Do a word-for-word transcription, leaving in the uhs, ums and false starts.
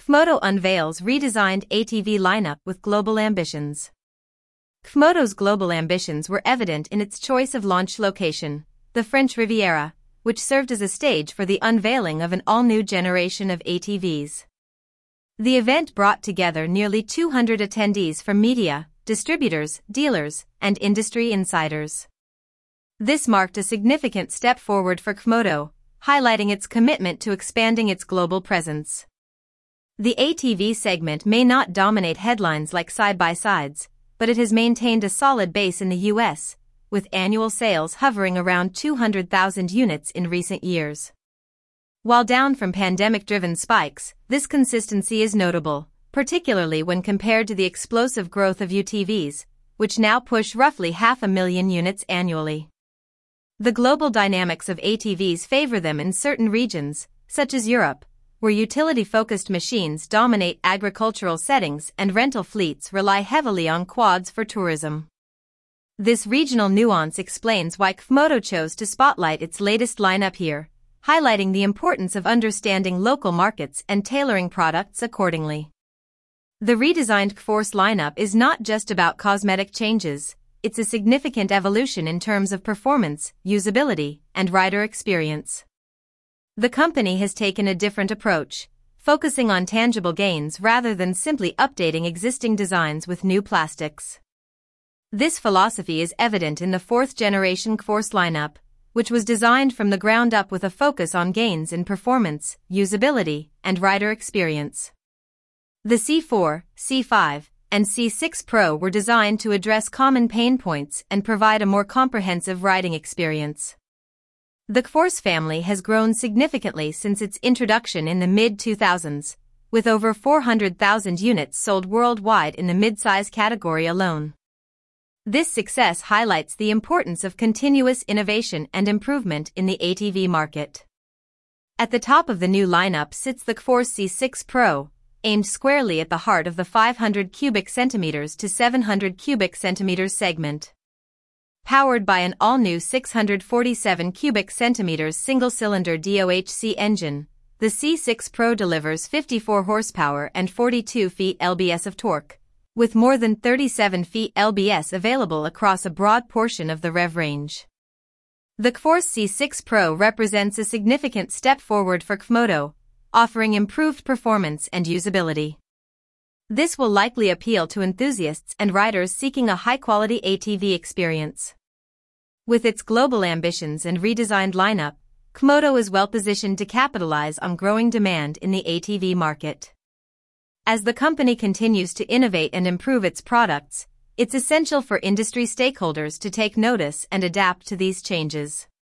Kmoto unveils redesigned A T V lineup with global ambitions. Kmoto's global ambitions were evident in its choice of launch location, the French Riviera, which served as a stage for the unveiling of an all-new generation of A T Vs. The event brought together nearly two hundred attendees from media, distributors, dealers, and industry insiders. This marked a significant step forward for Kmoto, highlighting its commitment to expanding its global presence. The A T V segment may not dominate headlines like side-by-sides, but it has maintained a solid base in the U S, with annual sales hovering around two hundred thousand units in recent years. While down from pandemic-driven spikes, this consistency is notable, particularly when compared to the explosive growth of U T Vs, which now push roughly half a million units annually. The global dynamics of A T Vs favor them in certain regions, such as Europe, where utility-focused machines dominate agricultural settings and rental fleets rely heavily on quads for tourism. This regional nuance explains why Kmoto chose to spotlight its latest lineup here, highlighting the importance of understanding local markets and tailoring products accordingly. The redesigned Kforce lineup is not just about cosmetic changes, it's a significant evolution in terms of performance, usability, and rider experience. The company has taken a different approach, focusing on tangible gains rather than simply updating existing designs with new plastics. This philosophy is evident in the fourth-generation Kforce lineup, which was designed from the ground up with a focus on gains in performance, usability, and rider experience. The C four, C five, and C six Pro were designed to address common pain points and provide a more comprehensive riding experience. The Kforce family has grown significantly since its introduction in the mid two thousands, with over four hundred thousand units sold worldwide in the midsize category alone. This success highlights the importance of continuous innovation and improvement in the A T V market. At the top of the new lineup sits the Kforce C six Pro, aimed squarely at the heart of the five hundred cubic centimeters to seven hundred cubic centimeters segment. Powered by an all-new six hundred forty-seven cubic centimeters single-cylinder D O H C engine, the C six Pro delivers fifty-four horsepower and forty-two feet pounds of torque, with more than thirty-seven feet pounds available across a broad portion of the rev range. The Kforce C six Pro represents a significant step forward for Kmoto, offering improved performance and usability. This will likely appeal to enthusiasts and riders seeking a high-quality A T V experience. With its global ambitions and redesigned lineup, Kmoto is well-positioned to capitalize on growing demand in the A T V market. As the company continues to innovate and improve its products, it's essential for industry stakeholders to take notice and adapt to these changes.